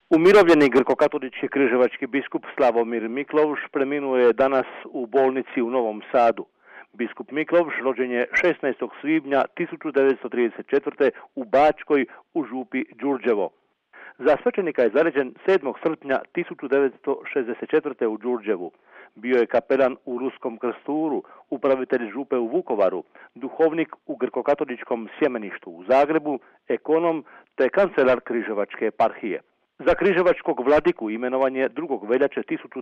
Umirovljeni grkokatolički križevački biskup Slavomir Miklovš preminuo je danas u bolnici u Novom Sadu. Biskup Miklovš rođen je 16. svibnja 1934. u Bačkoj u župi Đurđevo. Za svećenika je zaređen 7. srpnja 1964. u Đurđevu. Bio je kapelan u Ruskom Krsturu, upravitelj župe u Vukovaru, duhovnik u grkokatoličkom sjemeništu u Zagrebu, ekonom te kancelar križevačke eparhije. Za križevačkog vladiku imenovan je 2. veljače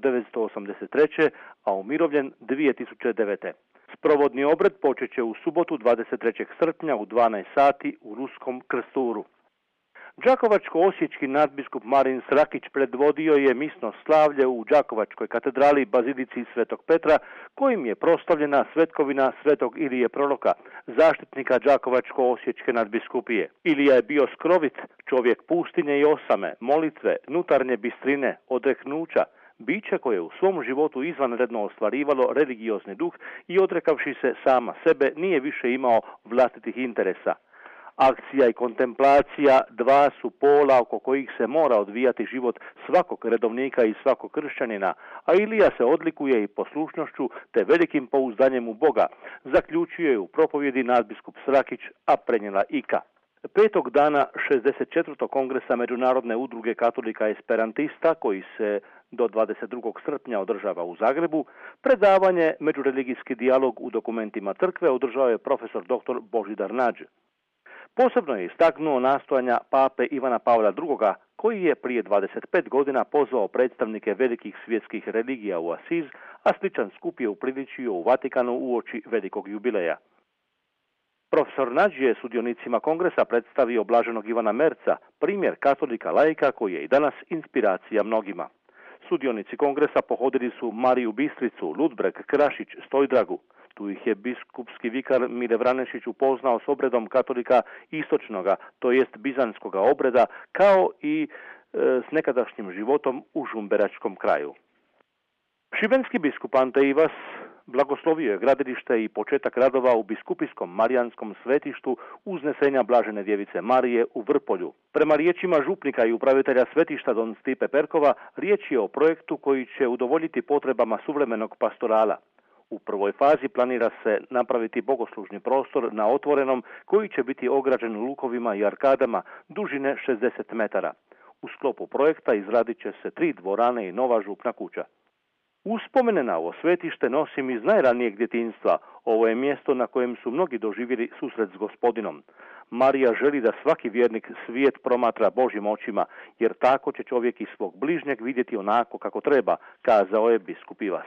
1983. a umirovljen 2009. Sprovodni obred počet će u subotu 23. srpnja u 12 sati u Ruskom Krsturu. Đakovačko-osječki nadbiskup Marin Srakić predvodio je misno slavlje u Đakovačkoj katedrali Bazilici Svetog Petra, kojim je proslavljena svetkovina Svetog Ilije Proroka, zaštitnika Đakovačko-osječke nadbiskupije. Ilija je bio skrovit, čovjek pustinje i osame, molitve, nutarnje bistrine, odreknuća, biće koje u svom životu izvanredno ostvarivalo religiozni duh i odrekavši se sama sebe nije više imao vlastitih interesa. Akcija i kontemplacija dva su pola oko kojih se mora odvijati život svakog redovnika i svakog kršćanina, a Ilija se odlikuje i poslušnošću te velikim pouzdanjem u Boga, zaključuje u propovjedi nadbiskup Srakić, a prenijela Ika. 5. dana 64. kongresa Međunarodne udruge katolika esperantista, koji se do 22. srpnja održava u Zagrebu, predavanje Međureligijski dijalog u dokumentima crkve održao je profesor dr. Božidar Nađ. Posebno je istaknuo nastojanja pape Ivana Pavla II, koji je prije 25 godina pozvao predstavnike velikih svjetskih religija u Asiz, a sličan skup je upriličio u Vatikanu uoči velikog jubileja. Profesor Nađi je sudionicima kongresa predstavio blaženog Ivana Merca, primjer katolika laika koji je i danas inspiracija mnogima. Sudionici kongresa pohodili su Mariju Bistricu, Ludbreg, Krašić, Stojdragu. Tu ih je biskupski vikar Mile Vranešić upoznao s obredom katolika istočnoga, to jest bizanskoga obreda, kao i s nekadašnjim životom u žumberačkom kraju. Šibenski biskup Ante Ivas blagoslovio je gradilište i početak radova u biskupijskom marijanskom svetištu Uznesenja Blažene djevice Marije u Vrpolju. Prema riječima župnika i upravitelja svetišta don Stipe Perkova, riječ je o projektu koji će udovoljiti potrebama suvremenog pastorala. U prvoj fazi planira se napraviti bogoslužni prostor na otvorenom koji će biti ograđen lukovima i arkadama dužine 60 metara. U sklopu projekta izradit će se 3 dvorane i nova župna kuća. Uspomene na ovo svetište nosim iz najranijeg djetinjstva. Ovo je mjesto na kojem su mnogi doživjeli susret s Gospodinom. Marija želi da svaki vjernik svijet promatra Božjim očima, jer tako će čovjek i svog bližnjeg vidjeti onako kako treba, kazao je biskup Ivas.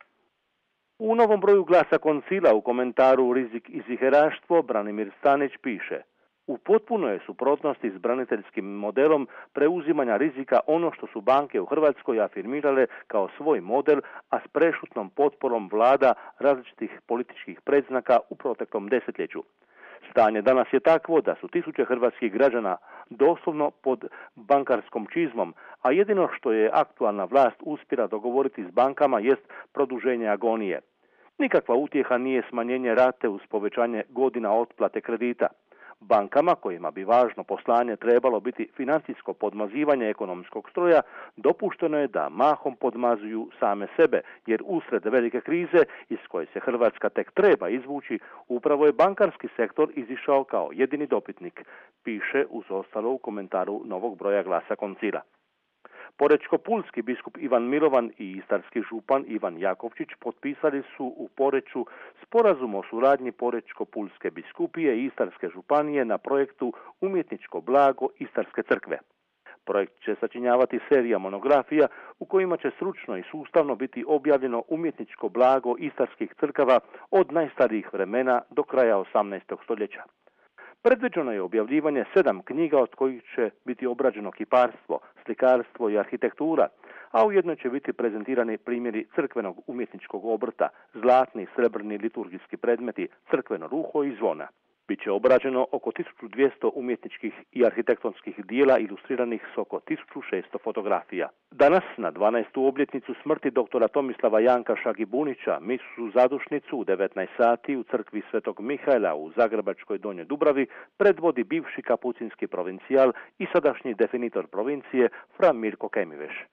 U novom broju Glasa Koncila u komentaru Rizik i ziheraštvo Branimir Stanić piše: u potpuno je suprotnosti s braniteljskim modelom preuzimanja rizika ono što su banke u Hrvatskoj afirmirale kao svoj model, a s prešutnom potporom vlada različitih političkih predznaka u proteklom desetljeću. Stanje danas je takvo da su tisuće hrvatskih građana doslovno pod bankarskom čizmom, a jedino što je aktualna vlast uspjela dogovoriti s bankama jest produženje agonije. Nikakva utjeha nije smanjenje rate uz povećanje godina otplate kredita. Bankama, kojima bi važno poslanje trebalo biti financijsko podmazivanje ekonomskog stroja, dopušteno je da mahom podmazuju same sebe, jer usred velike krize iz koje se Hrvatska tek treba izvući, upravo je bankarski sektor izišao kao jedini dobitnik, piše uz ostalo u komentaru novog broja Glasa Koncila. Porečko-pulski biskup Ivan Milovan i istarski župan Ivan Jakovčić potpisali su u Poreču sporazum o suradnji Porečko-pulske biskupije i Istarske županije na projektu Umjetničko blago Istarske crkve. Projekt će sačinjavati serija monografija u kojima će stručno i sustavno biti objavljeno umjetničko blago istarskih crkava od najstarijih vremena do kraja 18. stoljeća. Predviđeno je objavljivanje 7 knjiga od kojih će biti obrađeno kiparstvo, slikarstvo i arhitektura, a ujedno će biti prezentirani primjeri crkvenog umjetničkog obrta, zlatni i srebrni liturgijski predmeti, crkveno ruho i zvona. Biće obrađeno oko 1200 umjetničkih i arhitektonskih dijela ilustriranih s oko 1600 fotografija. Danas, na 12. obljetnicu smrti doktora Tomislava Janka Šagibunića, misu zadušnicu u 19 sati u crkvi Svetog Mihajla u Zagrebačkoj Donjoj Dubravi predvodi bivši kapucinski provincijal i sadašnji definitor provincije fra Mirko Kemiveš.